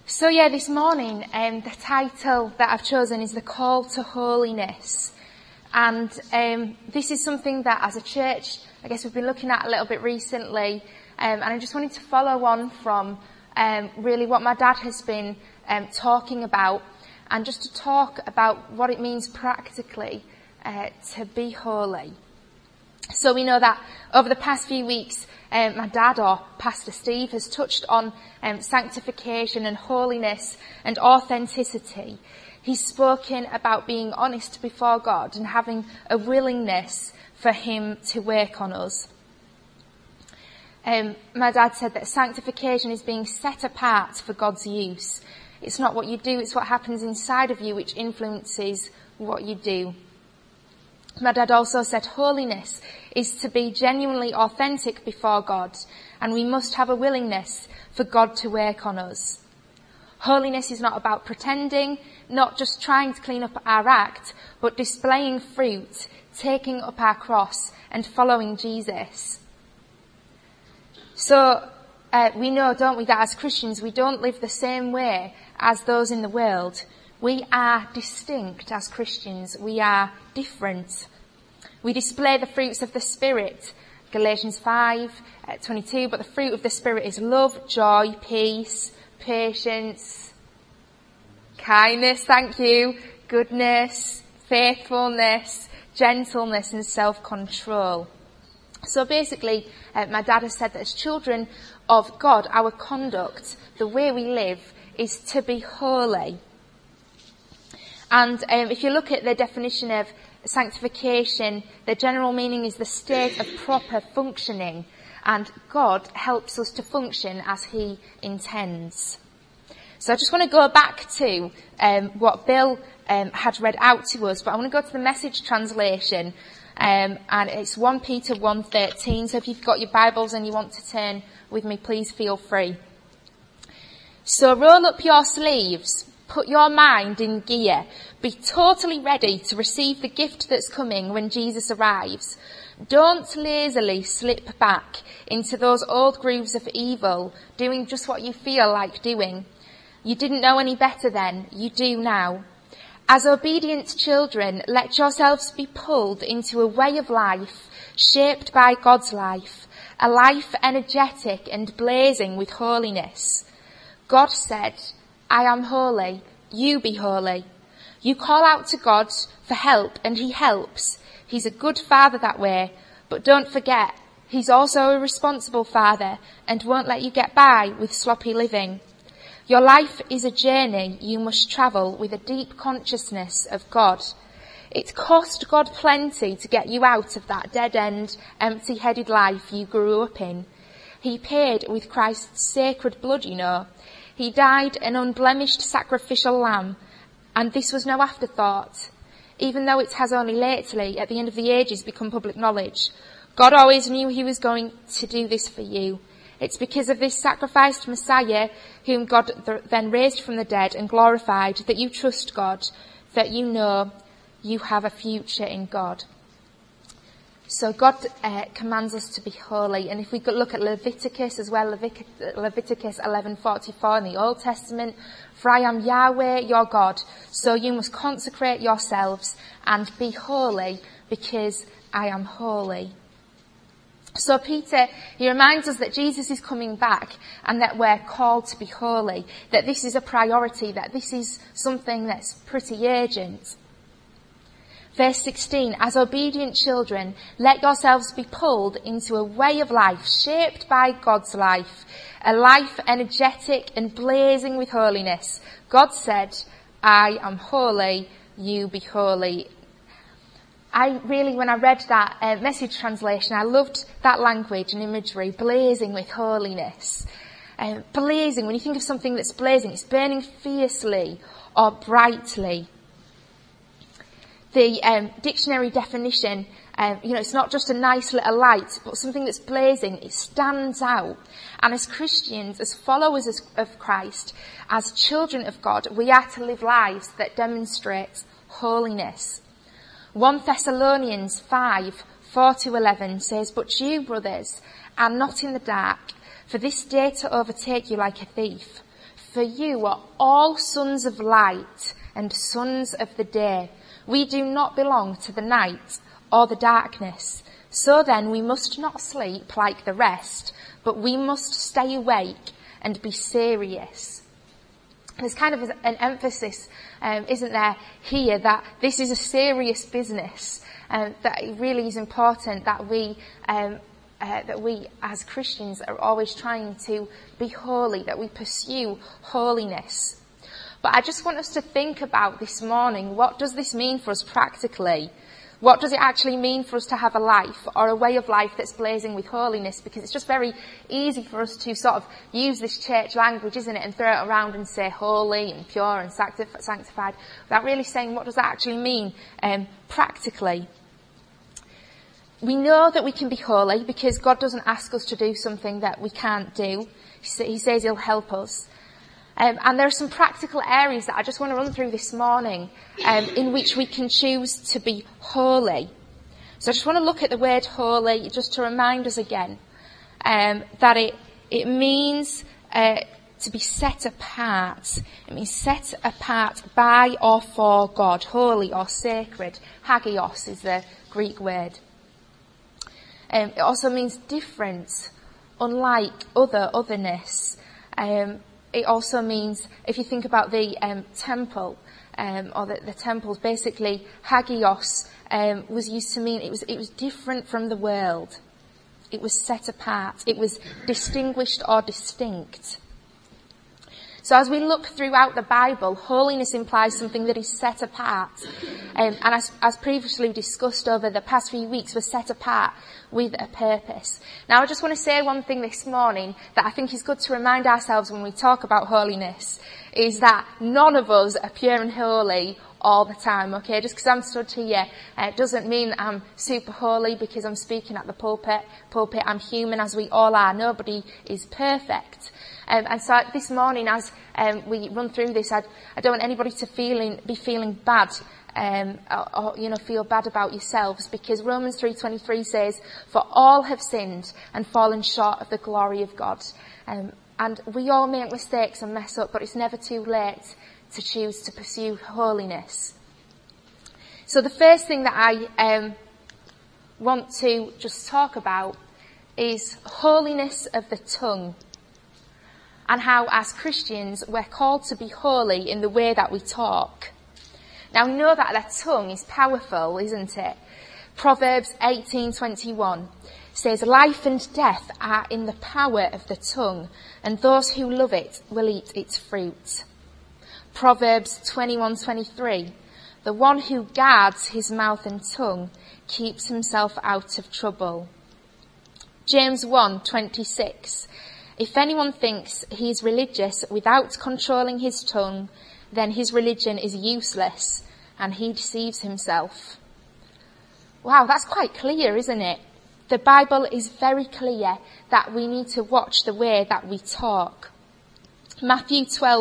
So this morning, the title that I've chosen is The Call to Holiness. And this is something that as a church, I guess we've been looking at a little bit recently. And I just wanted to follow on from really what my dad has been talking about, and just to talk about what it means practically to be holy. So we know that over the past few weeks, my dad, or Pastor Steve, has touched on sanctification and holiness and authenticity. He's spoken about being honest before God and having a willingness for him to work on us. My dad said that sanctification is being set apart for God's use. It's not what you do, it's what happens inside of you which influences what you do. My dad also said holiness is to be genuinely authentic before God, and we must have a willingness for God to work on us. Holiness is not about pretending, not just trying to clean up our act, but displaying fruit, taking up our cross and following Jesus. So we know, don't we, that as Christians we don't live the same way as those in the world. We are distinct as Christians. We are different. We display the fruits of the Spirit. Galatians 5:22. But the fruit of the Spirit is love, joy, peace, patience, kindness, goodness, faithfulness, gentleness and self-control. So basically, my dad has said that as children of God, our conduct, the way we live, is to be holy. And if you look at the definition of sanctification, the general meaning is the state of proper functioning, and God helps us to function as he intends. So I just want to go back to what Bill had read out to us, but I want to go to the Message translation, and it's 1 Peter 1:13. So if you've got your Bibles and you want to turn with me, please feel free. So roll up your sleeves, put your mind in gear, be totally ready to receive the gift that's coming when Jesus arrives. Don't lazily slip back into those old grooves of evil, doing just what you feel like doing. You didn't know any better then, you do now. As obedient children, let yourselves be pulled into a way of life shaped by God's life, a life energetic and blazing with holiness. God said, I am holy, you be holy. You call out to God for help and he helps. He's a good father that way, but don't forget, he's also a responsible father and won't let you get by with sloppy living. Your life is a journey you must travel with a deep consciousness of God. It cost God plenty to get you out of that dead-end, empty-headed life you grew up in. He paid with Christ's sacred blood, you know. He died an unblemished sacrificial lamb, and this was no afterthought. Even though it has only lately, at the end of the ages, become public knowledge, God always knew he was going to do this for you. It's because of this sacrificed Messiah, whom God then raised from the dead and glorified, that you trust God, that you know you have a future in God. So God commands us to be holy. And if we could look at Leviticus as well, Leviticus 11:44 in the Old Testament, for I am Yahweh your God, so you must consecrate yourselves and be holy because I am holy. So Peter, he reminds us that Jesus is coming back and that we're called to be holy, that this is a priority, that this is something that's pretty urgent. Verse 16, as obedient children, let yourselves be pulled into a way of life shaped by God's life, a life energetic and blazing with holiness. God said, I am holy, you be holy. When I read that Message translation, I loved that language and imagery, blazing with holiness. Blazing, when you think of something that's blazing, it's burning fiercely or brightly. The dictionary definition, it's not just a nice little light, but something that's blazing. It stands out. And as Christians, as followers of Christ, as children of God, we are to live lives that demonstrate holiness. 1 Thessalonians 5:4-11 says, but you, brothers, are not in the dark, for this day to overtake you like a thief. For you are all sons of light and sons of the day. We do not belong to the night or the darkness. So then we must not sleep like the rest, but we must stay awake and be serious. There's kind of an emphasis, isn't there, here that this is a serious business, that it really is important that we as Christians are always trying to be holy, that we pursue holiness. But I just want us to think about this morning, what does this mean for us practically? What does it actually mean for us to have a life or a way of life that's blazing with holiness? Because it's just very easy for us to sort of use this church language, isn't it, and throw it around and say holy and pure and sanctified without really saying what does that actually mean practically. We know that we can be holy because God doesn't ask us to do something that we can't do. He says he'll help us. And there are some practical areas that I just want to run through this morning in which we can choose to be holy. So I just want to look at the word holy just to remind us again that it means to be set apart. It means set apart by or for God, holy or sacred. Hagios is the Greek word. It also means different, unlike, otherness. It also means, if you think about the temple, or the temples, basically hagios was used to mean it was different from the world. It was set apart. It was distinguished or distinct. So as we look throughout the Bible, holiness implies something that is set apart. And as previously discussed over the past few weeks, we're set apart with a purpose. Now I just want to say one thing this morning that I think is good to remind ourselves when we talk about holiness, is that none of us are pure and holy all the time, okay? Just because I'm stood here, it doesn't mean I'm super holy because I'm speaking at the pulpit. I'm human, as we all are. Nobody is perfect. And so this morning, as we run through this, I don't want anybody to be feeling bad, or feel bad about yourselves, because Romans 3:23 says, "For all have sinned and fallen short of the glory of God." And we all make mistakes and mess up, but it's never too late to choose to pursue holiness. So the first thing that I want to just talk about is holiness of the tongue, and how as Christians we're called to be holy in the way that we talk. Now we know that the tongue is powerful, isn't it? Proverbs 18:21 says, "Life and death are in the power of the tongue, and those who love it will eat its fruit." Proverbs 21:23, "The one who guards his mouth and tongue keeps himself out of trouble." James 1:26, "If anyone thinks he is religious without controlling his tongue, then his religion is useless and he deceives himself." Wow, that's quite clear, isn't it? The Bible is very clear that we need to watch the way that we talk. Matthew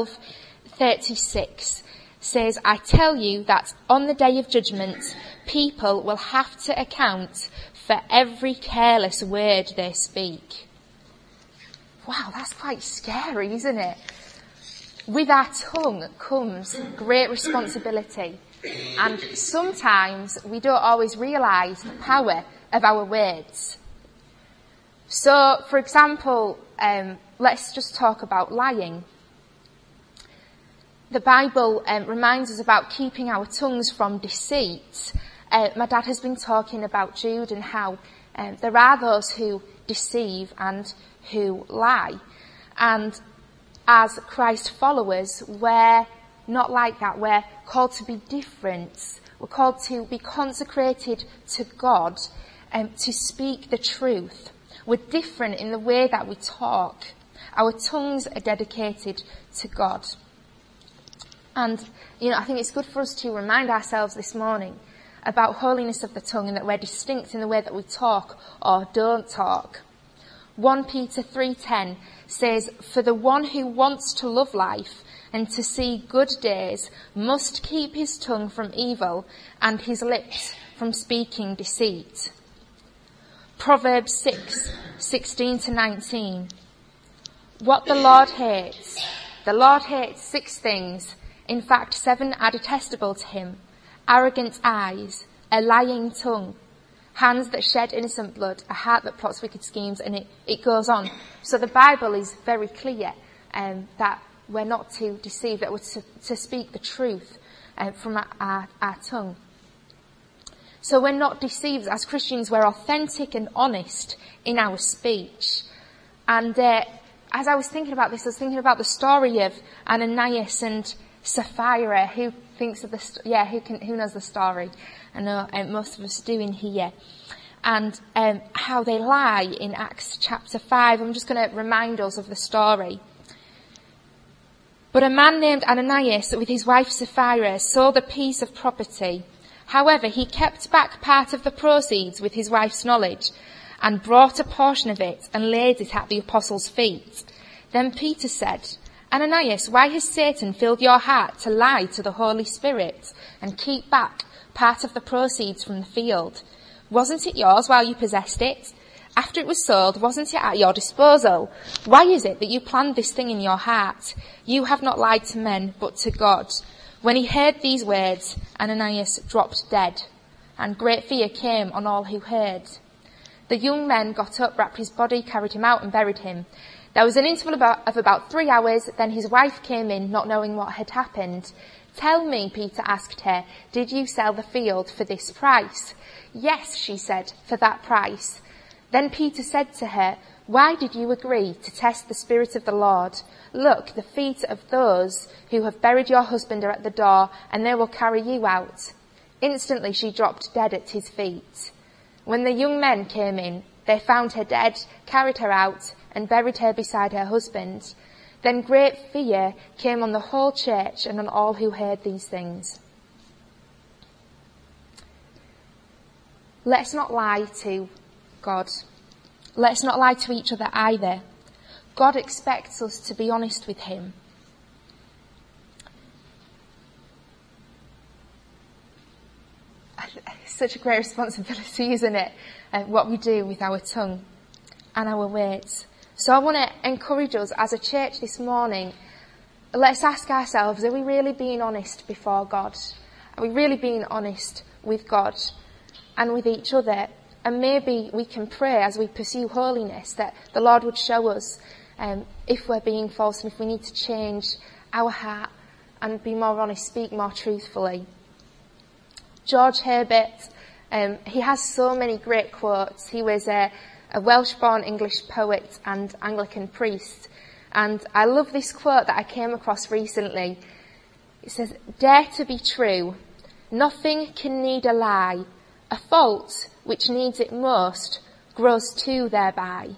12:36 says, "I tell you that on the day of judgment, people will have to account for every careless word they speak." Wow, that's quite scary, isn't it? With our tongue comes great responsibility. And sometimes we don't always realise the power of our words. So, for example, let's just talk about lying. The Bible reminds us about keeping our tongues from deceit. My dad has been talking about Jude and how there are those who deceive and who lie. And as Christ followers, we're not like that. We're called to be different. We're called to be consecrated to God and to speak the truth. We're different in the way that we talk. Our tongues are dedicated to God. And, I think it's good for us to remind ourselves this morning about holiness of the tongue and that we're distinct in the way that we talk or don't talk. 1 Peter 3:10 says, "For the one who wants to love life and to see good days must keep his tongue from evil and his lips from speaking deceit." Proverbs 6:16-19. "What the Lord hates, The Lord hates 6 things. In fact, 7 are detestable to him. Arrogant eyes, a lying tongue, hands that shed innocent blood, a heart that plots wicked schemes, and it goes on. So the Bible is very clear that we're not to deceive, that we're to speak the truth from our tongue. So we're not deceived. As Christians, we're authentic and honest in our speech. And as I was thinking about this, I was thinking about the story of Ananias and Sapphira. Who thinks of who knows the story? I know most of us do in here. And how they lie in Acts chapter 5. I'm just going to remind us of the story. But a man named Ananias with his wife Sapphira sold a piece of property. However, he kept back part of the proceeds with his wife's knowledge and brought a portion of it and laid it at the apostles' feet. Then Peter said, Ananias, why has Satan filled your heart to lie to the Holy Spirit and keep back part of the proceeds from the field? Wasn't it yours while you possessed it? After it was sold, wasn't it at your disposal? Why is it that you planned this thing in your heart? You have not lied to men, but to God. When he heard these words, Ananias dropped dead, and great fear came on all who heard. The young men got up, wrapped his body, carried him out, and buried him. There was an interval of about 3 hours. Then his wife came in, not knowing what had happened. Tell me, Peter asked her, did you sell the field for this price? Yes, she said, for that price. Then Peter said to her, why did you agree to test the Spirit of the Lord? Look, the feet of those who have buried your husband are at the door, and they will carry you out. Instantly she dropped dead at his feet. When the young men came in, they found her dead, carried her out, and buried her beside her husband. Then great fear came on the whole church and on all who heard these things. Let's not lie to God. Let's not lie to each other either. God expects us to be honest with him. It's such a great responsibility, isn't it? What we do with our tongue and our words. So I want to encourage us as a church this morning. Let's ask ourselves, are we really being honest before God? Are we really being honest with God and with each other? And maybe we can pray as we pursue holiness that the Lord would show us if we're being false and if we need to change our heart and be more honest, speak more truthfully. George Herbert, he has so many great quotes. He was a Welsh-born English poet and Anglican priest. And I love this quote that I came across recently. It says, dare to be true. Nothing can need a lie. A fault which needs it most grows two thereby.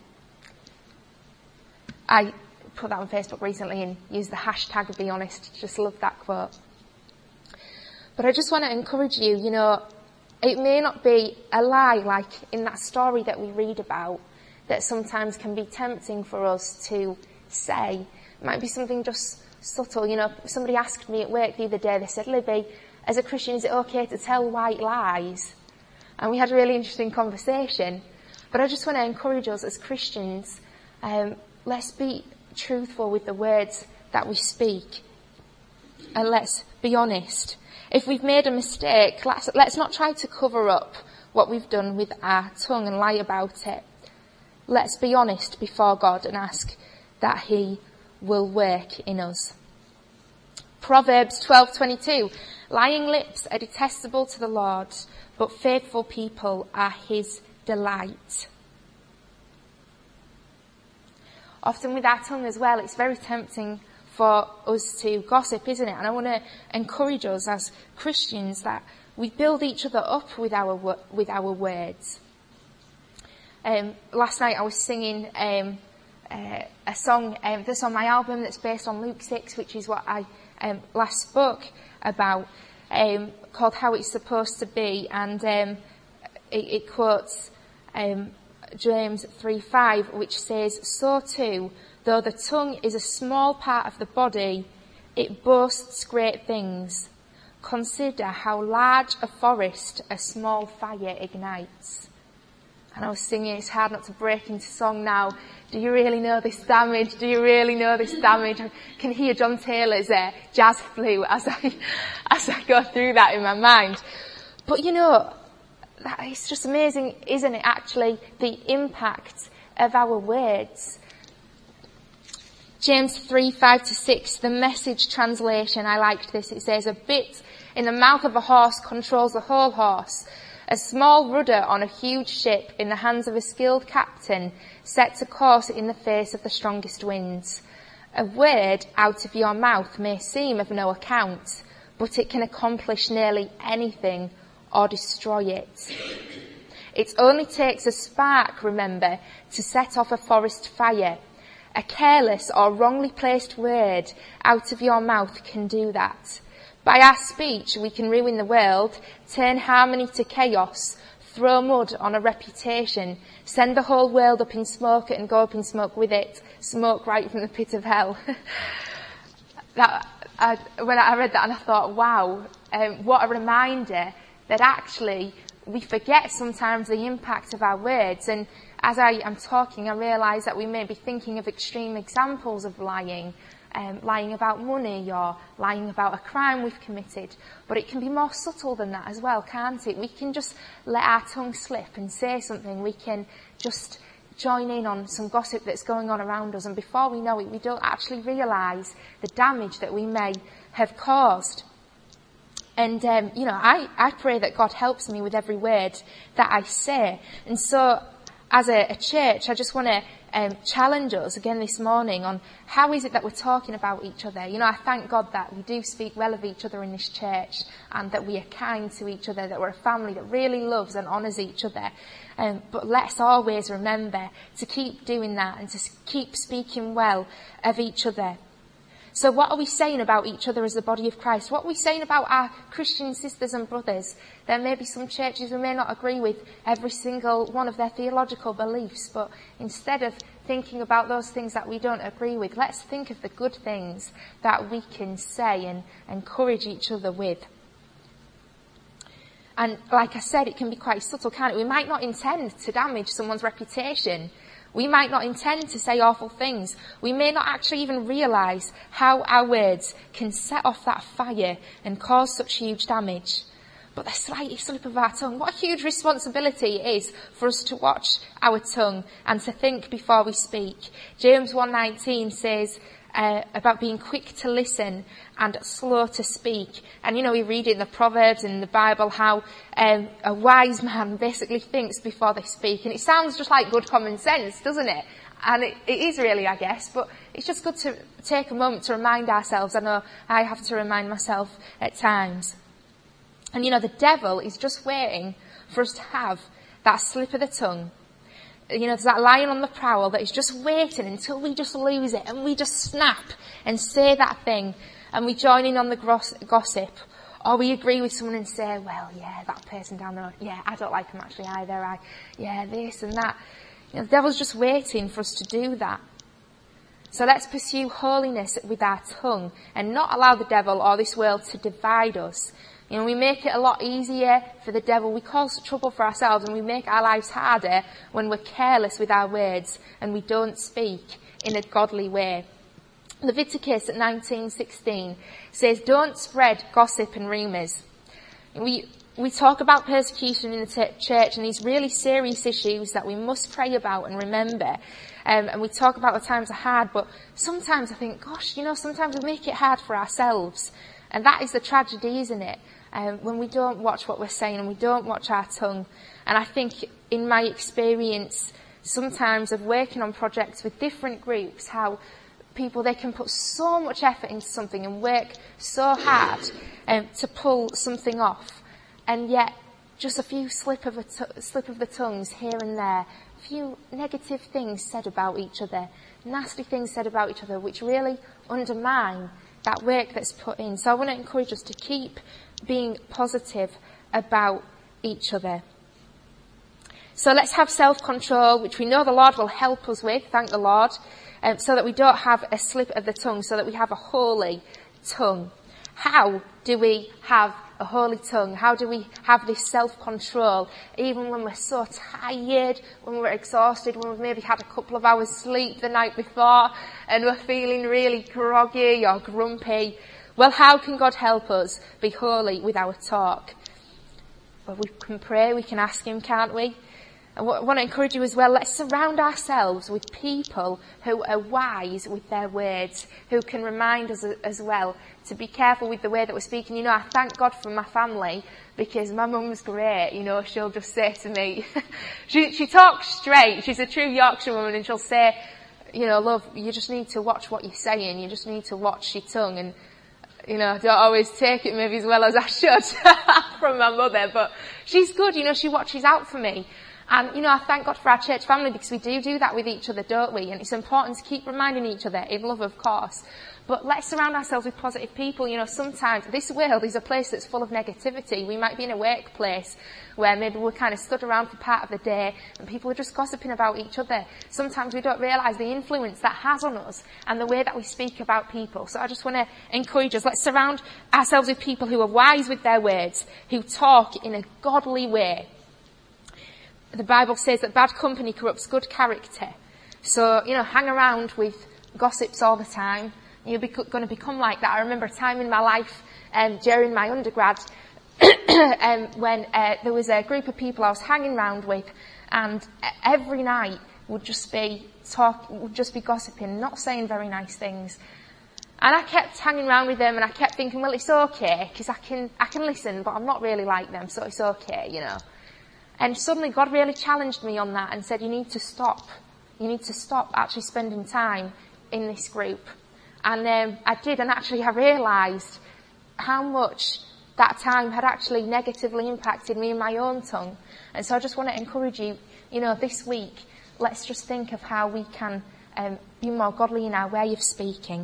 I put that on Facebook recently and used the hashtag #BeHonest. Just love that quote. But I just want to encourage you, it may not be a lie like in that story that we read about that sometimes can be tempting for us to say. It might be something just subtle. Somebody asked me at work the other day, they said, Libby, as a Christian, is it okay to tell white lies? And we had a really interesting conversation. But I just want to encourage us as Christians, let's be truthful with the words that we speak. And let's be honest. If we've made a mistake, let's not try to cover up what we've done with our tongue and lie about it. Let's be honest before God and ask that he will work in us. Proverbs 12:22. Lying lips are detestable to the Lord, but faithful people are his delight. Often with our tongue as well, it's very tempting for us to gossip, isn't it? And I want to encourage us as Christians that we build each other up with our words. Last night I was singing a song that's on my album that's based on Luke 6, which is what I last spoke about, called How It's Supposed to Be, and it quotes James 3:5, which says, so too, though the tongue is a small part of the body, it boasts great things. Consider how large a forest a small fire ignites. And I was singing, it's hard not to break into song now. Do you really know this damage? Do you really know this damage? I can hear John Taylor's jazz flute as I go through that in my mind. But it's just amazing, isn't it, actually, the impact of our words. James 3:5-6, the Message translation, I liked this. It says, a bit in the mouth of a horse controls the whole horse. A small rudder on a huge ship in the hands of a skilled captain sets a course in the face of the strongest winds. A word out of your mouth may seem of no account, but it can accomplish nearly anything or destroy it. It only takes a spark, remember, to set off a forest fire. A careless or wrongly placed word out of your mouth can do that. By our speech, we can ruin the world, turn harmony to chaos, throw mud on a reputation, send the whole world up in smoke and go up in smoke with it, smoke right from the pit of hell. When I read that, and I thought, wow, what a reminder that actually we forget sometimes the impact of our words. And as I am talking, I realise that we may be thinking of extreme examples of lying. Lying about money or lying about a crime we've committed. But it can be more subtle than that as well, can't it? We can just let our tongue slip and say something. We can just join in on some gossip that's going on around us, and before we know it, we don't actually realise the damage that we may have caused. And, I pray that God helps me with every word that I say. And so, as a church, I just want to challenge us again this morning on how is it that we're talking about each other. I thank God that we do speak well of each other in this church, and that we are kind to each other, that we're a family that really loves and honours each other. But let's always remember to keep doing that and to keep speaking well of each other. So what are we saying about each other as the body of Christ? What are we saying about our Christian sisters and brothers? There may be some churches who may not agree with every single one of their theological beliefs, but instead of thinking about those things that we don't agree with, let's think of the good things that we can say and encourage each other with. And like I said, it can be quite subtle, can't it? We might not intend to damage someone's reputation. We might not intend to say awful things. We may not actually even realise how our words can set off that fire and cause such huge damage. But the slightest slip of our tongue, what a huge responsibility it is for us to watch our tongue and to think before we speak. James 1:19 says about being quick to listen and slow to speak. And we read in the Proverbs and in the Bible how a wise man basically thinks before they speak. And it sounds just like good common sense, doesn't it? And it is really, I guess, but it's just good to take a moment to remind ourselves. I know I have to remind myself at times. And the devil is just waiting for us to have that slip of the tongue. There's that lion on the prowl that is just waiting until we just lose it and we just snap and say that thing and we join in on the gossip. Or we agree with someone and say, well, yeah, that person down the road, yeah, I don't like them actually either. This and that. The devil's just waiting for us to do that. So let's pursue holiness with our tongue and not allow the devil or this world to divide us. We make it a lot easier for the devil. We cause trouble for ourselves and we make our lives harder when we're careless with our words and we don't speak in a godly way. Leviticus 19:16 says, don't spread gossip and rumours. We talk about persecution in the church and these really serious issues that we must pray about and remember. And we talk about the times are hard, but sometimes I think, gosh, sometimes we make it hard for ourselves. And that is the tragedy, isn't it? When we don't watch what we're saying and we don't watch our tongue. And I think in my experience sometimes of working on projects with different groups, how people, they can put so much effort into something and work so hard to pull something off. And yet just a few slip of the tongues here and there, a few negative things said about each other, nasty things said about each other, which really undermine that work that's put in. So I want to encourage us to keep being positive about each other. So let's have self-control, which we know the Lord will help us with, thank the Lord, so that we don't have a slip of the tongue, so that we have a holy tongue. How do we have a holy tongue? How do we have this self-control, even when we're so tired, when we're exhausted, when we've maybe had a couple of hours sleep the night before, and we're feeling really groggy or grumpy? Well, how can God help us be holy with our talk? Well, we can pray, we can ask him, can't we? I want to encourage you as well, let's surround ourselves with people who are wise with their words, who can remind us as well to be careful with the way that we're speaking. You know, I thank God for my family, because my mum's great. You know, she'll just say to me, she talks straight, she's a true Yorkshire woman, and she'll say, you know, love, you just need to watch what you're saying, you just need to watch your tongue. And you know, I don't always take it maybe as well as I should from my mother, but she's good, you know, she watches out for me. And, you know, I thank God for our church family, because we do that with each other, don't we? And it's important to keep reminding each other, in love, of course. But let's surround ourselves with positive people. You know, sometimes this world is a place that's full of negativity. We might be in a workplace where maybe we're kind of stood around for part of the day and people are just gossiping about each other. Sometimes we don't realise the influence that has on us and the way that we speak about people. So I just want to encourage us, let's surround ourselves with people who are wise with their words, who talk in a godly way. The Bible says that bad company corrupts good character. So, you know, hang around with gossips all the time. You're going to become like that. I remember a time in my life during my undergrad when there was a group of people I was hanging around with, and every night would just be gossiping, not saying very nice things. And I kept hanging around with them, and I kept thinking, well, it's okay, because I can listen, but I'm not really like them, so it's okay, you know. And suddenly God really challenged me on that and said, you need to stop. You need to stop actually spending time in this group. And I did, and actually I realised how much that time had actually negatively impacted me in my own tongue. And so I just want to encourage you, you know, this week, let's just think of how we can be more godly in our way of speaking.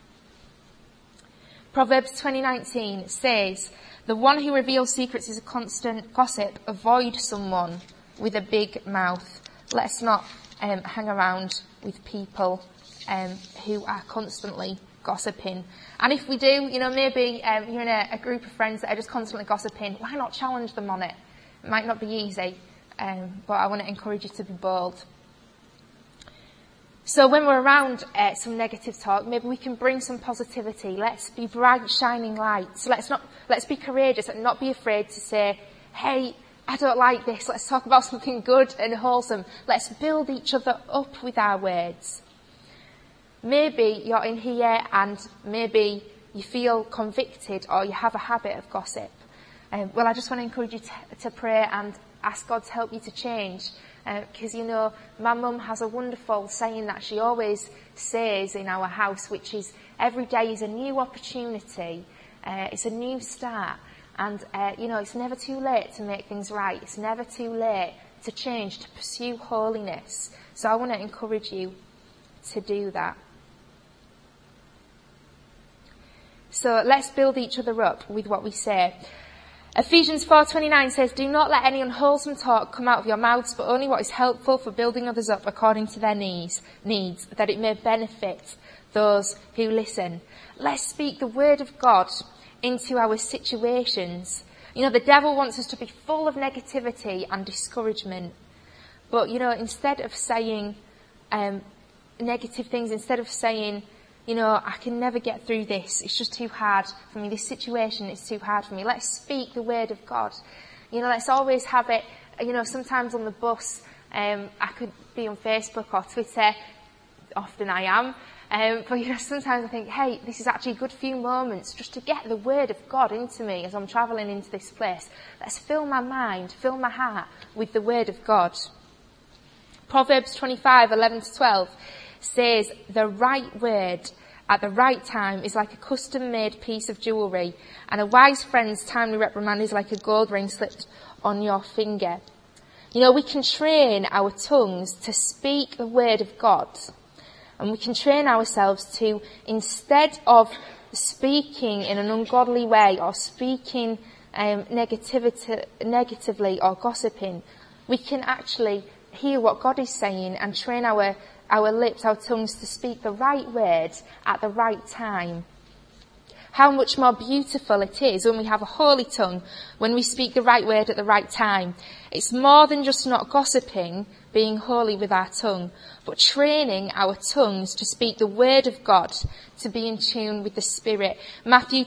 Proverbs 20:19 says, the one who reveals secrets is a constant gossip. Avoid someone with a big mouth. Let's not hang around with people who are constantly gossiping. And if we do, you know, maybe you're in a group of friends that are just constantly gossiping, why not challenge them on it? It might not be easy, but I want to encourage you to be bold. So when we're around some negative talk, maybe we can bring some positivity. Let's be bright, shining lights. Let's be courageous and not be afraid to say, hey, I don't like this. Let's talk about something good and wholesome. Let's build each other up with our words. Maybe you're in here and maybe you feel convicted or you have a habit of gossip. Well, I just want to encourage you to pray and ask God to help you to change. Because, you know, my mum has a wonderful saying that she always says in our house, which is, every day is a new opportunity. It's a new start. And, you know, it's never too late to make things right. It's never too late to change, to pursue holiness. So I want to encourage you to do that. So let's build each other up with what we say. Ephesians 4:29 says, do not let any unwholesome talk come out of your mouths, but only what is helpful for building others up according to their needs, that it may benefit those who listen. Let's speak the word of God into our situations. You know, the devil wants us to be full of negativity and discouragement. But, you know, instead of saying negative things, instead of saying, you know, I can never get through this, it's just too hard for me, this situation is too hard for me, let's speak the word of God. You know, let's always have it, you know, sometimes on the bus, I could be on Facebook or Twitter, often I am, but, you know, sometimes I think, hey, this is actually a good few moments just to get the word of God into me as I'm travelling into this place. Let's fill my mind, fill my heart with the word of God. Proverbs 25:11-12 says, the right word at the right time is like a custom-made piece of jewellery, and a wise friend's timely reprimand is like a gold ring slipped on your finger. You know, we can train our tongues to speak the word of God, and we can train ourselves to, instead of speaking in an ungodly way or speaking negatively or gossiping, we can actually hear what God is saying and train our lips, our tongues to speak the right words at the right time. how much more beautiful it is when we have a holy tongue, when we speak the right word at the right time. It's more than just not gossiping, being holy with our tongue, but training our tongues to speak the word of God, to be in tune with the Spirit. Matthew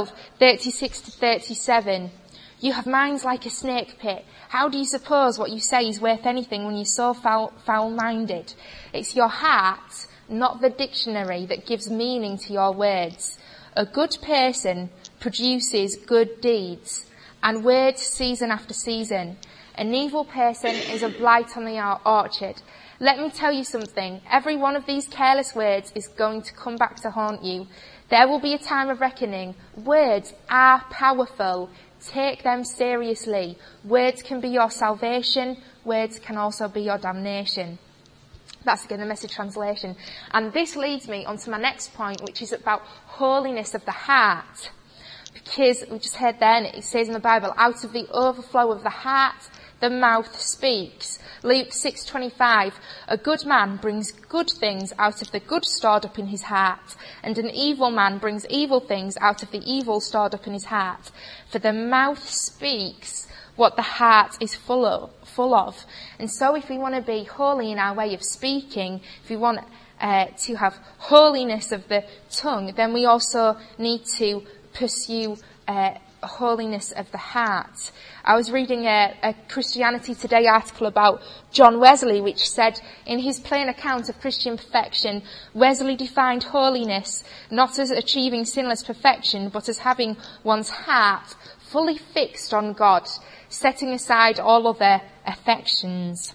12:36-37. You have minds like a snake pit. How do you suppose what you say is worth anything when you're so foul-minded? It's your heart, not the dictionary, that gives meaning to your words. A good person produces good deeds, and words season after season. An evil person is a blight on the orchard. Let me tell you something. Every one of these careless words is going to come back to haunt you. There will be a time of reckoning. Words are powerful. Take them seriously. Words can be your salvation. Words can also be your damnation. That's again the Message translation. And this leads me on to my next point, which is about holiness of the heart. Because we just heard then, it says in the Bible, out of the overflow of the heart, the mouth speaks. Luke 6:25, a good man brings good things out of the good stored up in his heart, and an evil man brings evil things out of the evil stored up in his heart. For the mouth speaks what the heart is full of. And so if we want to be holy in our way of speaking, if we want to have holiness of the tongue, then we also need to pursue holiness of the heart. I was reading a Christianity Today article about John Wesley, which said, in his plain account of Christian perfection, Wesley defined holiness not as achieving sinless perfection, but as having one's heart fully fixed on God, setting aside all other affections.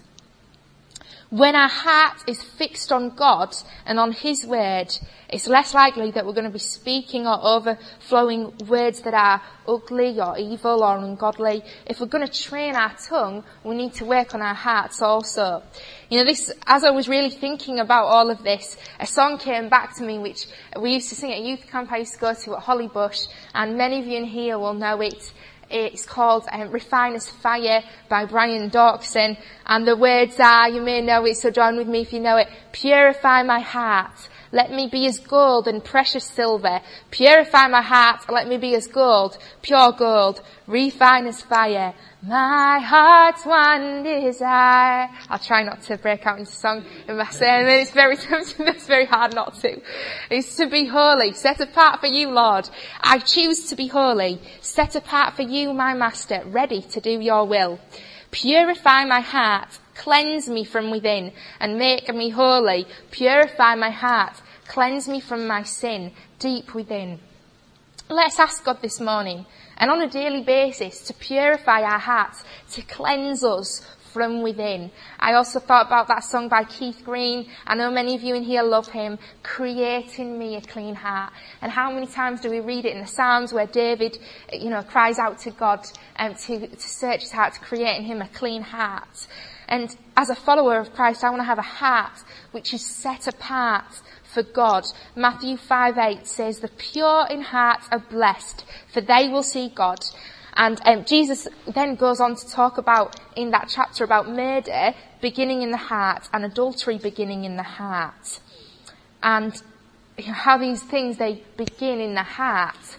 When our heart is fixed on God and on His word, it's less likely that we're going to be speaking or overflowing words that are ugly or evil or ungodly. If we're going to train our tongue, we need to work on our hearts also. You know, this, as I was really thinking about all of this, a song came back to me which we used to sing at youth camp I used to go to at Hollybush, and many of you in here will know it. It's called Refiner's Fire by Brian Dawkson, and the words are, you may know it, so join with me if you know it. Purify my heart, let me be as gold and precious silver. Purify my heart, let me be as gold, pure gold, refiner's fire. My heart's one desire. I'll try not to break out into song in my sermon. It's very tempting. It's very hard not to. It's to be holy, set apart for you, Lord. I choose to be holy, set apart for you, my Master, ready to do your will. Purify my heart, cleanse me from within, and make me holy. Purify my heart, cleanse me from my sin, deep within. Let's ask God this morning, and on a daily basis, to purify our hearts, to cleanse us from within. I also thought about that song by Keith Green. I know many of you in here love him. Create in me a clean heart. And how many times do we read it in the Psalms where David, cries out to God to search his heart, to create in him a clean heart. And as a follower of Christ, I want to have a heart which is set apart for God. Matthew 5:8 says, the pure in heart are blessed, for they will see God. And Jesus then goes on to talk about, in that chapter, about murder beginning in the heart and adultery beginning in the heart. And how these things, they begin in the heart.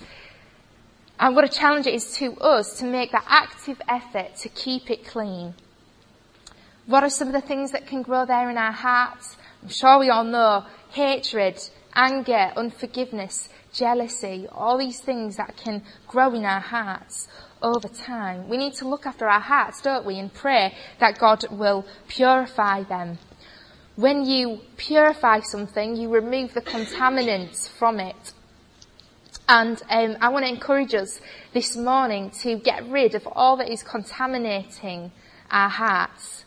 And what a challenge it is to us to make that active effort to keep it clean. What are some of the things that can grow there in our hearts? I'm sure we all know hatred, anger, unforgiveness, jealousy, all these things that can grow in our hearts over time. We need to look after our hearts, don't we, and pray that God will purify them. When you purify something, you remove the contaminants from it. And I want to encourage us this morning to get rid of all that is contaminating our hearts.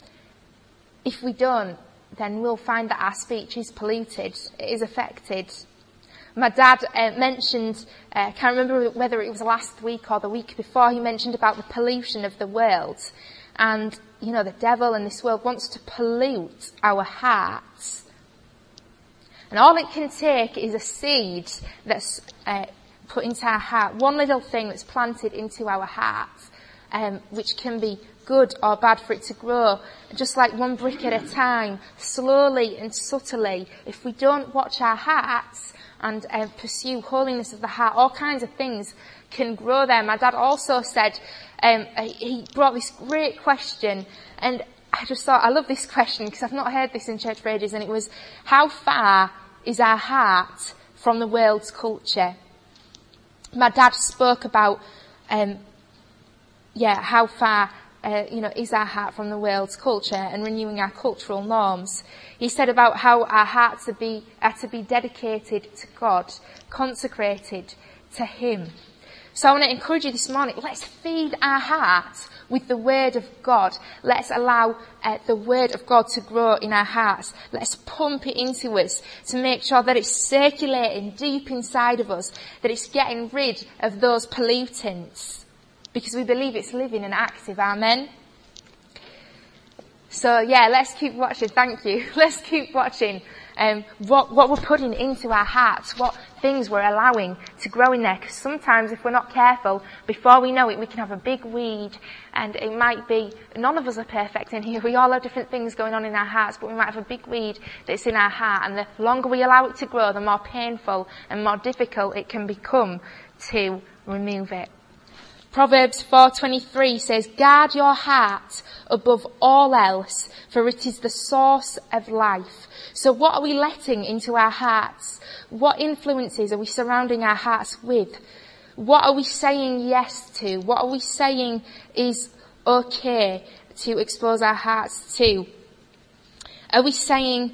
If we don't, then we'll find that our speech is polluted, it is affected. My dad mentioned, I can't remember whether it was last week or the week before, he mentioned about the pollution of the world. And, the devil in this world wants to pollute our hearts. And all it can take is a seed that's put into our heart, one little thing that's planted into our hearts, which can be good or bad for it to grow, just like one brick at a time, slowly and subtly. If we don't watch our hearts, and pursue holiness of the heart. All kinds of things can grow there. My dad also said, he brought this great question, and I just thought, I love this question because I've not heard this in church for ages, and it was, how far is our heart from the world's culture? My dad spoke about, how far, is our heart from the world's culture and renewing our cultural norms. He said about how our hearts are to be dedicated to God, consecrated to Him. So I want to encourage you this morning, let's feed our hearts with the Word of God. Let's allow the Word of God to grow in our hearts. Let's pump it into us to make sure that it's circulating deep inside of us, that it's getting rid of those pollutants, because we believe it's living and active. Amen? So let's keep watching. Thank you. Let's keep watching what we're putting into our hearts, what things we're allowing to grow in there. Because sometimes if we're not careful, before we know it, we can have a big weed, and it might be, none of us are perfect in here. We all have different things going on in our hearts, but we might have a big weed that's in our heart, and the longer we allow it to grow, the more painful and more difficult it can become to remove it. Proverbs 4:23 says, guard your heart above all else, for it is the source of life. So what are we letting into our hearts? What influences are we surrounding our hearts with? What are we saying yes to? What are we saying is okay to expose our hearts to? Are we saying,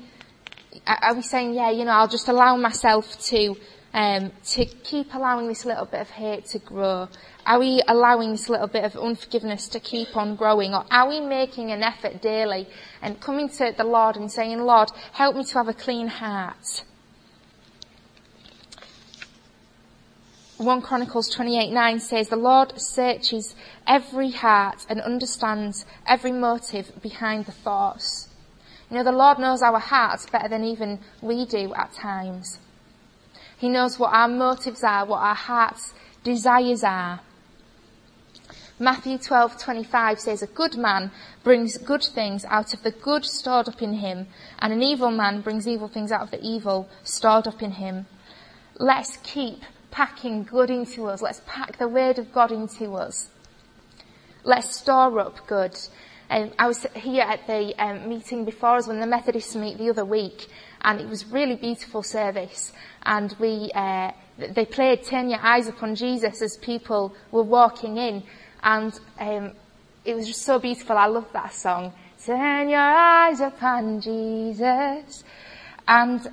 I'll just allow myself to keep allowing this little bit of hate to grow? Are we allowing this little bit of unforgiveness to keep on growing? Or are we making an effort daily and coming to the Lord and saying, Lord, help me to have a clean heart? 1 Chronicles 28:9 says, the Lord searches every heart and understands every motive behind the thoughts. The Lord knows our hearts better than even we do at times. He knows what our motives are, what our heart's desires are. Matthew 12:25 says, a good man brings good things out of the good stored up in him, and an evil man brings evil things out of the evil stored up in him. Let's keep packing good into us. Let's pack the Word of God into us. Let's store up good. I was here at the meeting before us when the Methodists meet the other week, and it was really beautiful service. And they played Turn Your Eyes Upon Jesus as people were walking in. And it was just so beautiful. I love that song. Turn your eyes upon Jesus. And,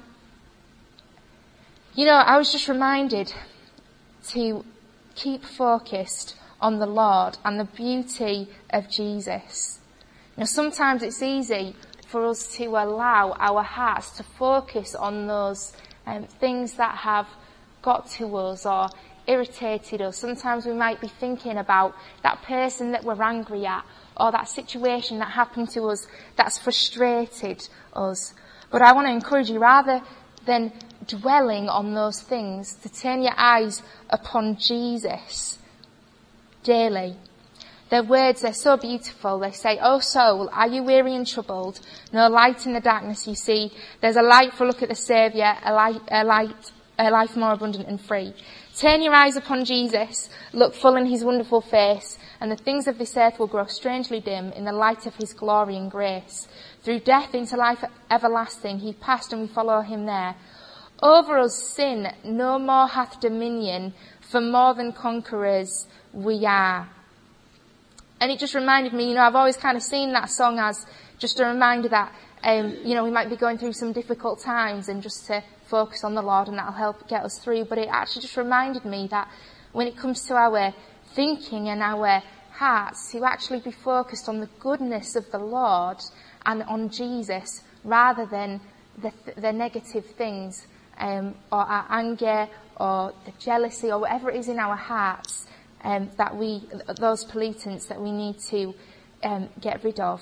I was just reminded to keep focused on the Lord and the beauty of Jesus. Sometimes it's easy for us to allow our hearts to focus on those things that have got to us or irritated us. Sometimes we might be thinking about that person that we're angry at, or that situation that happened to us that's frustrated us. But I want to encourage you, rather than dwelling on those things, to turn your eyes upon Jesus daily. Their words are so beautiful. They say, "O soul, are you weary and troubled? No light in the darkness you see. There's a light for a look at the Saviour, a life more abundant and free. Turn your eyes upon Jesus, look full in his wonderful face, and the things of this earth will grow strangely dim in the light of his glory and grace. Through death into life everlasting he passed, and we follow him there. Over us sin no more hath dominion, for more than conquerors we are." And it just reminded me, I've always kind of seen that song as just a reminder that, we might be going through some difficult times, and just to focus on the Lord, and that'll help get us through. But it actually just reminded me that when it comes to our thinking and our hearts, to actually be focused on the goodness of the Lord and on Jesus, rather than the negative things, or our anger, or the jealousy, or whatever it is in our hearts, those pollutants that we need to get rid of.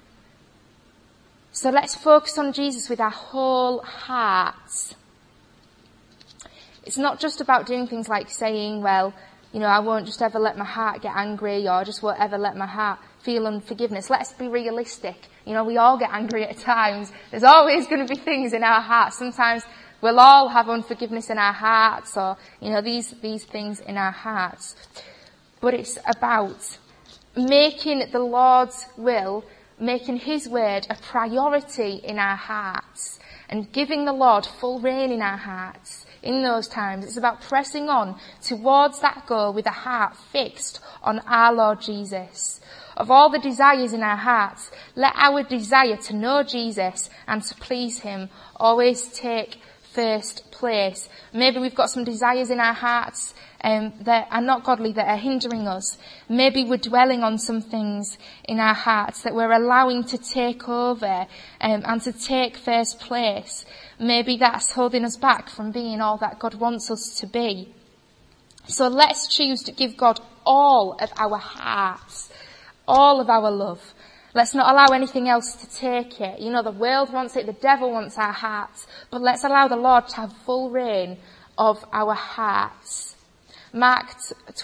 So let's focus on Jesus with our whole hearts. It's not just about doing things like saying, well, I won't just ever let my heart get angry, or I just won't ever let my heart feel unforgiveness. Let's be realistic. We all get angry at times. There's always going to be things in our hearts. Sometimes We'll all have unforgiveness in our hearts, or, these things in our hearts. But it's about making the Lord's will, making his word a priority in our hearts, and giving the Lord full reign in our hearts in those times. It's about pressing on towards that goal with a heart fixed on our Lord Jesus. Of all the desires in our hearts, let our desire to know Jesus and to please him always take first place. Maybe we've got some desires in our hearts that are not godly, that are hindering us. Maybe we're dwelling on some things in our hearts that we're allowing to take over and to take first place. Maybe that's holding us back from being all that God wants us to be. So let's choose to give God all of our hearts, all of our love. Let's not allow anything else to take it. The world wants it, the devil wants our hearts, but let's allow the Lord to have full reign of our hearts. Mark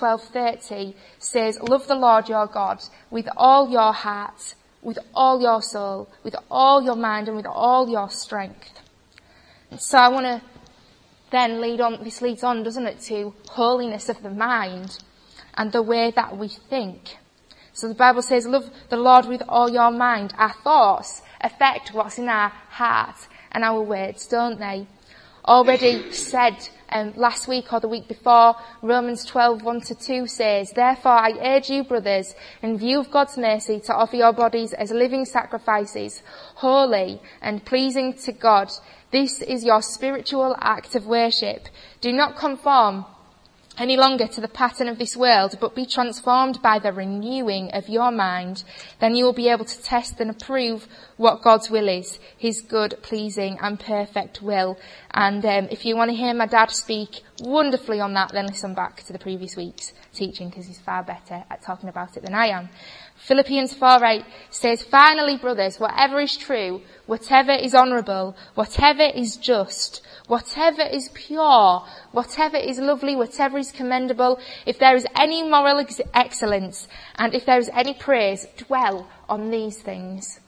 12:30 says, love the Lord your God with all your heart, with all your soul, with all your mind, and with all your strength. And so I want to then this leads on, doesn't it, to holiness of the mind and the way that we think. So the Bible says, love the Lord with all your mind. Our thoughts affect what's in our heart and our words, don't they? Already said last week or the week before, Romans 12:1-2 says, therefore I urge you, brothers, in view of God's mercy, to offer your bodies as living sacrifices, holy and pleasing to God. This is your spiritual act of worship. Do not conform any longer to the pattern of this world, but be transformed by the renewing of your mind. Then you will be able to test and approve what God's will is, his good, pleasing and perfect will. And if you want to hear my dad speak wonderfully on that, then listen back to the previous week's teaching, because he's far better at talking about it than I am. Philippians 4:8 says, finally, brothers, whatever is true, whatever is honourable, whatever is just, whatever is pure, whatever is lovely, whatever is commendable, if there is any moral excellence, and if there is any praise, dwell on these things.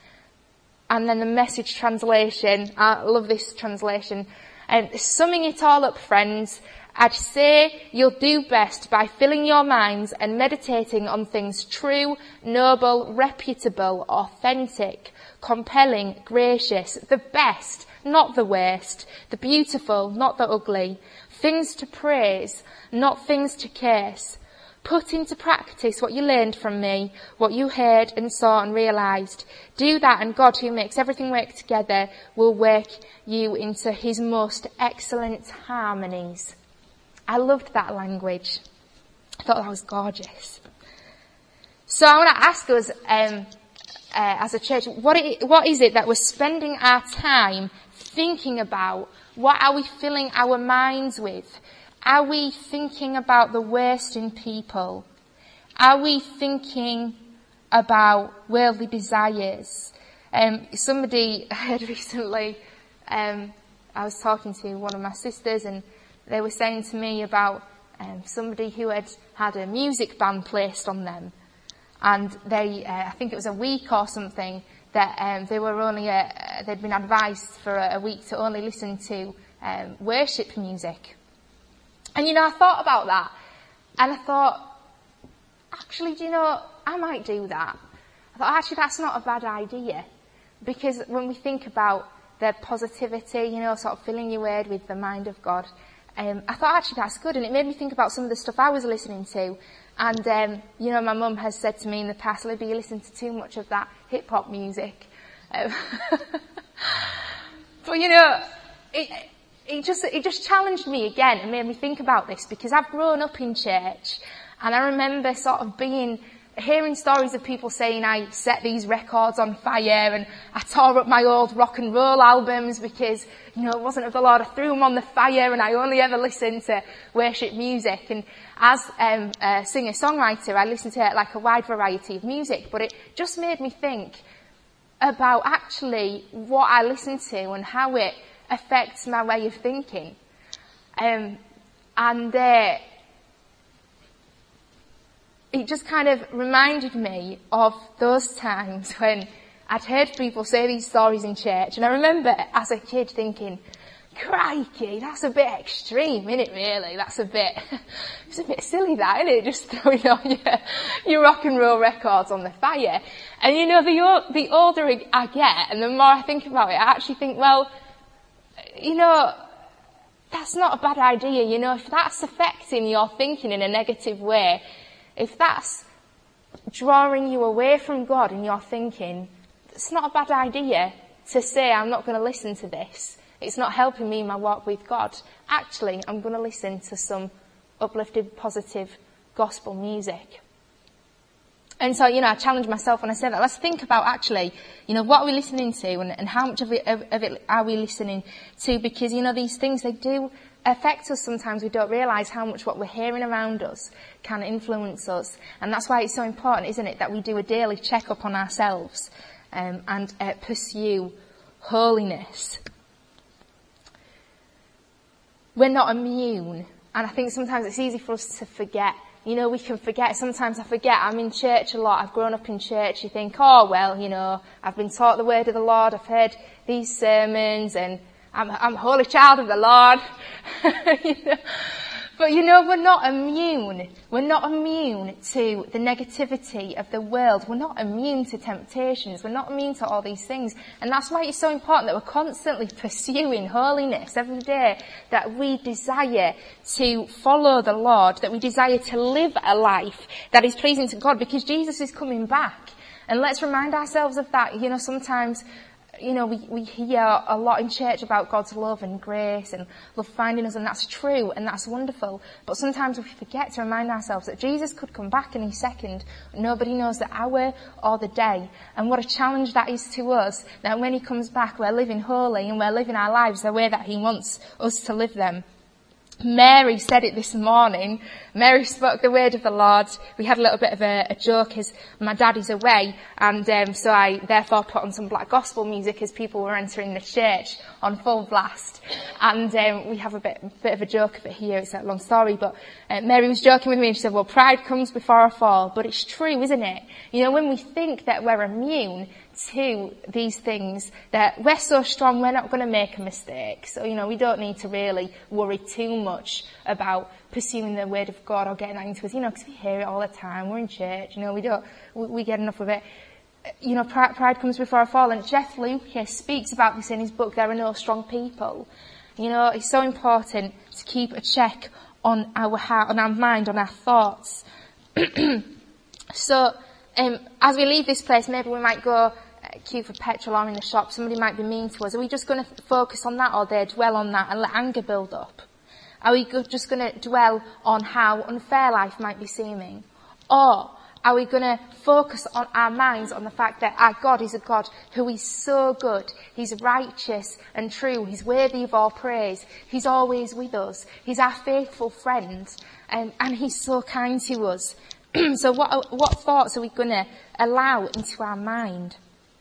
And then the Message translation, I love this translation. Summing it all up, friends, I'd say you'll do best by filling your minds and meditating on things true, noble, reputable, authentic, compelling, gracious, the best, not the worst, the beautiful, not the ugly, things to praise, not things to curse. Put into practice what you learned from me, what you heard and saw and realised. Do that, and God, who makes everything work together, will work you into his most excellent harmonies. I loved that language. I thought that was gorgeous. So I want to ask us, as a church, what is it that we're spending our time thinking about? What are we filling our minds with? Are we thinking about the worst in people? Are we thinking about worldly desires? Somebody I heard recently, I was talking to one of my sisters, and they were saying to me about somebody who had a music ban placed on them. And they, I think it was a week or something, that they were only, they'd been advised for a week to only listen to worship music. And I thought about that, and I thought, actually, I might do that. I thought, actually, that's not a bad idea, because when we think about the positivity, sort of filling your word with the mind of God, I thought, actually, that's good, and it made me think about some of the stuff I was listening to. And, my mum has said to me in the past, Libby, you listen to too much of that hip-hop music. But, it just challenged me again and made me think about this, because I've grown up in church, and I remember sort of hearing stories of people saying I set these records on fire and I tore up my old rock and roll albums because, it wasn't of the Lord. I threw them on the fire and I only ever listened to worship music. And as a singer-songwriter, I listened to like a wide variety of music, but it just made me think about actually what I listen to and how it affects my way of thinking. It just kind of reminded me of those times when I'd heard people say these stories in church. And I remember as a kid thinking, Crikey, that's a bit extreme, isn't it, really? It's a bit silly, that, isn't it? Just throwing on your rock and roll records on the fire. And the older I get, and the more I think about it, I actually think, well, that's not a bad idea. If that's affecting your thinking in a negative way, if that's drawing you away from God in your thinking, it's not a bad idea to say, I'm not going to listen to this. It's not helping me in my walk with God. Actually, I'm going to listen to some uplifting, positive gospel music. And so, I challenge myself when I say that. Let's think about actually, what are we listening to and how much of it are we listening to? Because, these things, they do affect us sometimes. We don't realise how much what we're hearing around us can influence us. And that's why it's so important, isn't it, that we do a daily check-up on ourselves and pursue holiness. We're not immune. And I think sometimes it's easy for us to forget. We can forget. Sometimes I forget. I'm in church a lot. I've grown up in church. You think, oh, well, I've been taught the word of the Lord. I've heard these sermons and I'm a holy child of the Lord. But we're not immune. We're not immune to the negativity of the world. We're not immune to temptations. We're not immune to all these things. And that's why it's so important that we're constantly pursuing holiness every day, that we desire to follow the Lord, that we desire to live a life that is pleasing to God, because Jesus is coming back. And let's remind ourselves of that. Sometimes we hear a lot in church about God's love and grace and love finding us, and that's true and that's wonderful. But sometimes we forget to remind ourselves that Jesus could come back any second. Nobody knows the hour or the day. And what a challenge that is to us, that when he comes back, we're living holy and we're living our lives the way that he wants us to live them. Mary said it this morning. Mary spoke the word of the Lord. We had a little bit of a joke as my dad is away, and so I therefore put on some black gospel music as people were entering the church on full blast. And we have a bit of a joke of it here. It's a long story, but Mary was joking with me and she said, well, pride comes before a fall. But it's true, isn't it? When we think that we're immune to these things, that we're so strong, we're not going to make a mistake. So, we don't need to really worry too much about pursuing the word of God or getting that into us, because we hear it all the time. We're in church, we get enough of it. Pride comes before a fall. And Jeff Lucas speaks about this in his book, There Are No Strong People. It's so important to keep a check on our heart, on our mind, on our thoughts. So, as we leave this place, maybe we might go queue for petrol or in the shop. Somebody might be mean to us. Are we just going to focus on that all day, dwell on that and let anger build up? Are we just going to dwell on how unfair life might be seeming? Or are we going to focus on our minds on the fact that our God is a God who is so good, he's righteous and true, he's worthy of all praise, he's always with us, he's our faithful friend, and he's so kind to us. So what thoughts are we going to allow into our mind?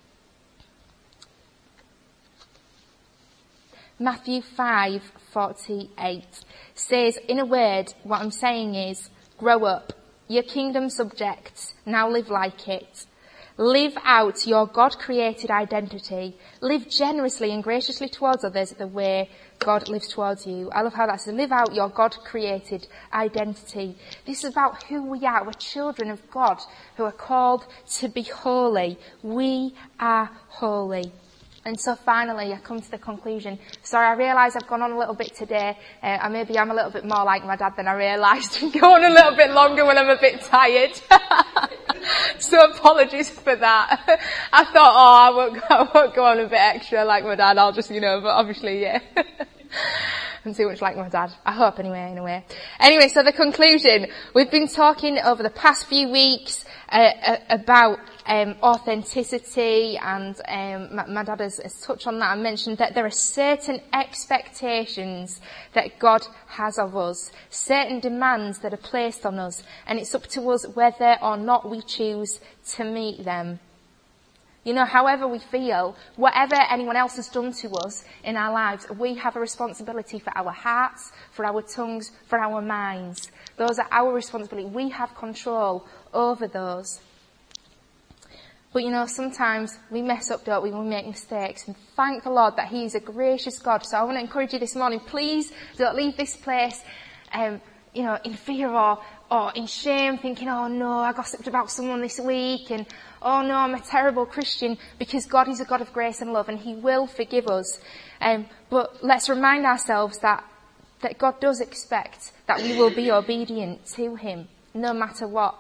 Matthew 5:48 says, in a word, what I'm saying is, grow up. Your kingdom subjects, now live like it. Live out your God-created identity. Live generously and graciously towards others the way God lives towards you. I love how that says, live out your God-created identity. This is about who we are. We're children of God who are called to be holy. We are holy. And so finally, I come to the conclusion. Sorry, I realise I've gone on a little bit today. Maybe I'm a little bit more like my dad than I realised. And go on a little bit longer when I'm a bit tired. So apologies for that. I thought, I won't go on a bit extra like my dad. I'll just, but obviously, yeah. I'm too much like my dad. I hope anyway. Anyway, so the conclusion. We've been talking over the past few weeks about authenticity, and my dad has touched on that and mentioned that there are certain expectations that God has of us, certain demands that are placed on us, and it's up to us whether or not we choose to meet them. However we feel, whatever anyone else has done to us in our lives, we have a responsibility for our hearts, for our tongues, for our minds. Those are our responsibility. We have control over those. But sometimes we mess up, don't we? We make mistakes. And thank the Lord that He is a gracious God. So I want to encourage you this morning, please don't leave this place, in fear or in shame, thinking, oh no, I gossiped about someone this week, and oh no, I'm a terrible Christian, because God is a God of grace and love, and He will forgive us. But let's remind ourselves that God does expect that we will be obedient to Him, no matter what.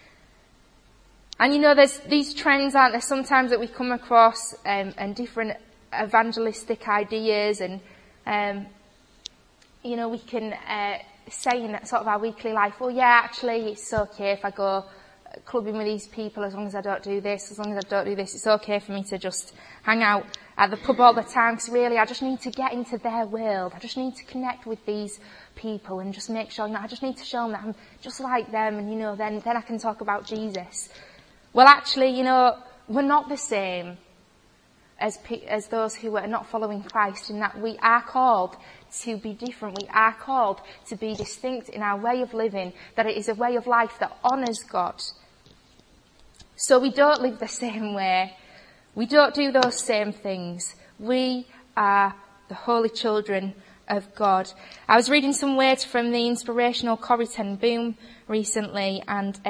And there's these trends, aren't there, sometimes that we come across, and different evangelistic ideas, and, we can, say in sort of our weekly life, well, yeah, actually, it's okay if I go clubbing with these people, as long as I don't do this, it's okay for me to just hang out at the pub all the time, because really I just need to get into their world. I just need to connect with these people and just make sure, I just need to show them that I'm just like them, and then I can talk about Jesus. Well, actually, we're not the same as those who are not following Christ, in that we are called to be different. We are called to be distinct in our way of living, that it is a way of life that honours God. So we don't live the same way. We don't do those same things. We are the holy children of God. I was reading some words from the inspirational Corrie ten Boom recently, and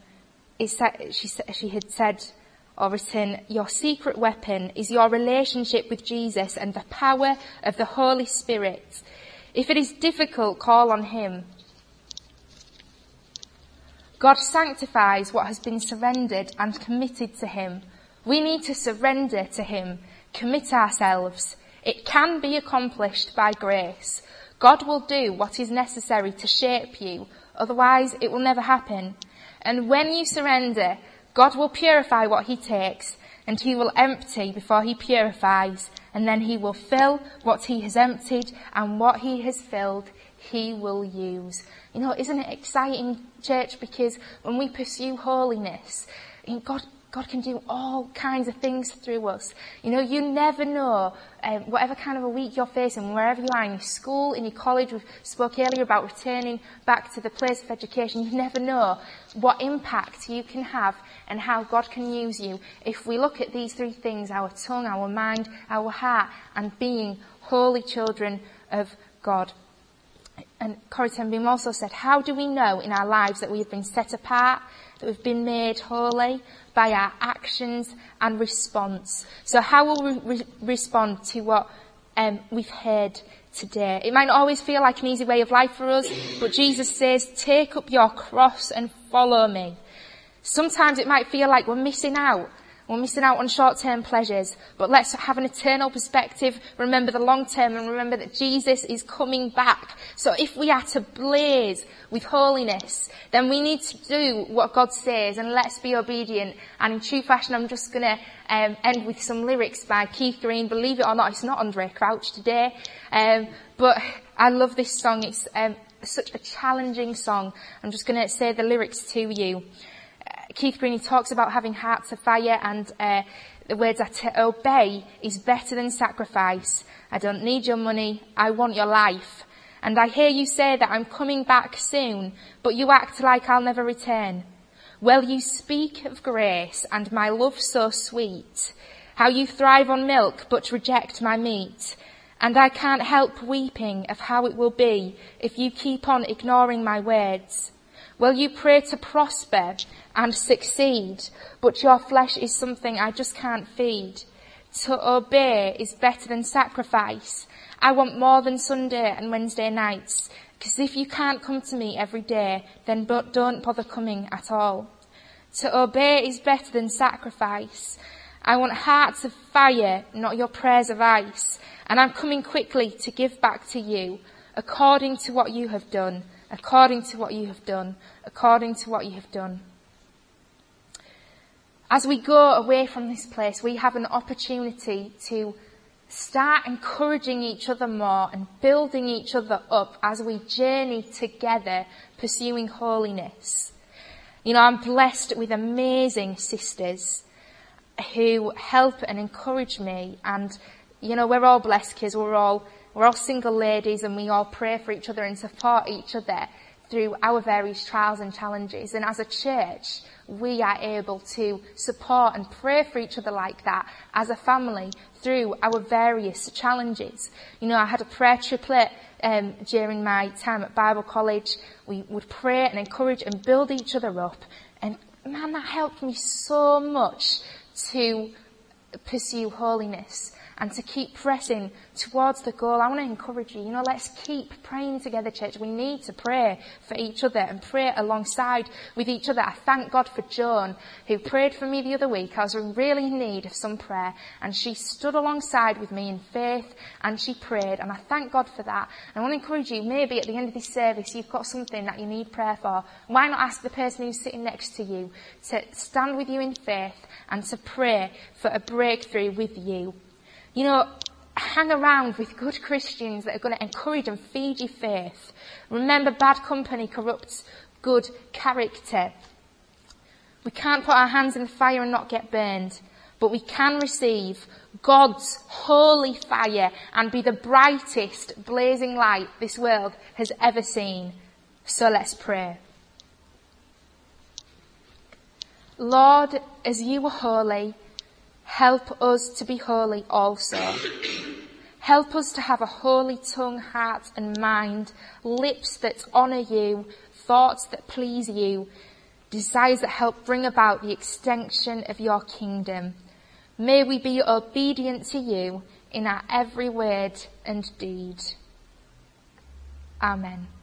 she had said or written, your secret weapon is your relationship with Jesus and the power of the Holy Spirit. If it is difficult, call on Him. God sanctifies what has been surrendered and committed to Him. We need to surrender to Him, commit ourselves. It can be accomplished by grace. God will do what is necessary to shape you, otherwise it will never happen. And when you surrender, God will purify what He takes, and He will empty before He purifies, and then He will fill what He has emptied, and what He has filled, He will use. Isn't it exciting, church? Because when we pursue holiness, God can do all kinds of things through us. You never know, whatever kind of a week you're facing, wherever you are, in your school, in your college. We spoke earlier about returning back to the place of education. You never know what impact you can have and how God can use you if we look at these three things: our tongue, our mind, our heart, and being holy children of God. And Corrie ten Boom also said, how do we know in our lives that we have been set apart, that we've been made holy? By our actions and response. So how will we respond to what we've heard today? It might not always feel like an easy way of life for us, but Jesus says, take up your cross and follow me. Sometimes it might feel like we're missing out. We're missing out on short-term pleasures, but let's have an eternal perspective, remember the long-term, and remember that Jesus is coming back. So if we are to blaze with holiness, then we need to do what God says, and let's be obedient. And in true fashion, I'm just going to end with some lyrics by Keith Green. Believe it or not, it's not Andre Crouch today, but I love this song. It's such a challenging song. I'm just going to say the lyrics to you. Keith Green, he talks about having hearts of fire, and the words are, to obey is better than sacrifice. I don't need your money, I want your life. And I hear you say that I'm coming back soon, but you act like I'll never return. Well, you speak of grace and my love so sweet, how you thrive on milk but reject my meat. And I can't help weeping of how it will be if you keep on ignoring my words. Well, you pray to prosper and succeed, but your flesh is something I just can't feed. To obey is better than sacrifice. I want more than Sunday and Wednesday nights, because if you can't come to me every day, then don't bother coming at all. To obey is better than sacrifice. I want hearts of fire, not your prayers of ice, and I'm coming quickly to give back to you, according to what you have done. According to what you have done, according to what you have done. As we go away from this place, we have an opportunity to start encouraging each other more and building each other up as we journey together, pursuing holiness. I'm blessed with amazing sisters who help and encourage me, and, we're all blessed because we're all single ladies, and we all pray for each other and support each other through our various trials and challenges. And as a church, we are able to support and pray for each other like that as a family through our various challenges. You know, I had a prayer triplet during my time at Bible college. We would pray and encourage and build each other up. And man, that helped me so much to pursue holiness and to keep pressing towards the goal. I want to encourage you, let's keep praying together, church. We need to pray for each other and pray alongside with each other. I thank God for Joan, who prayed for me the other week. I was really in need of some prayer, and she stood alongside with me in faith, and she prayed, and I thank God for that. And I want to encourage you, maybe at the end of this service, you've got something that you need prayer for. Why not ask the person who's sitting next to you to stand with you in faith and to pray for a breakthrough with you? Hang around with good Christians that are going to encourage and feed your faith. Remember, bad company corrupts good character. We can't put our hands in the fire and not get burned, but we can receive God's holy fire and be the brightest blazing light this world has ever seen. So let's pray. Lord, as you are holy, help us to be holy also. Help us to have a holy tongue, heart and mind, lips that honour you, thoughts that please you, desires that help bring about the extension of your kingdom. May we be obedient to you in our every word and deed. Amen.